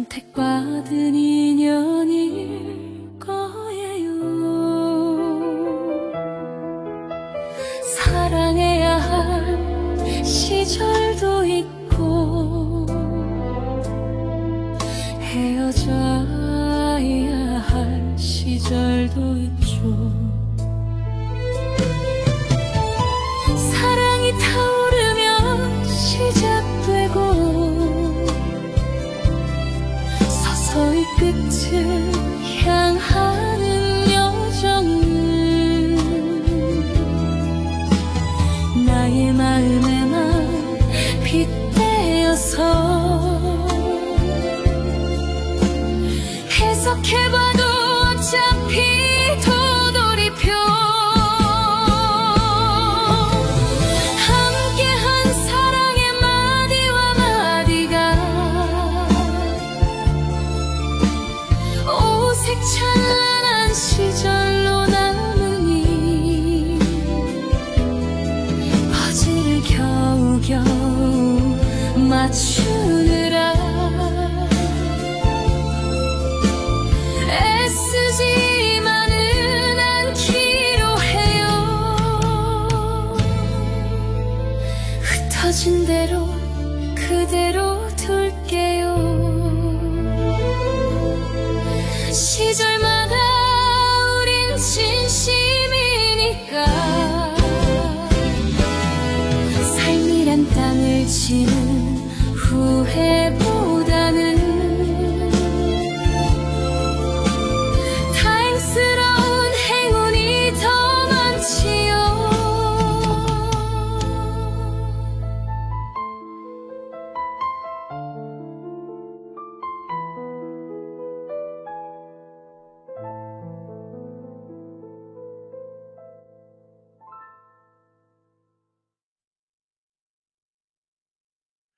선택받은 인연일 거예요. 사랑해야 할 시절도 있고 헤어져야 할 시절도 있죠. 사랑이 타오르면 시작되고 서서히 끝을 향하는 여정은 나의 마음에만 빗대어서 해석해봐도 어차피 도돌이표 함께한 사랑의 마디와 마디가 오색 찬란한 시절로 남으니 퍼즐을 겨우겨우 맞추느라 애쓰지만은 않기로 해요. 흩어진 데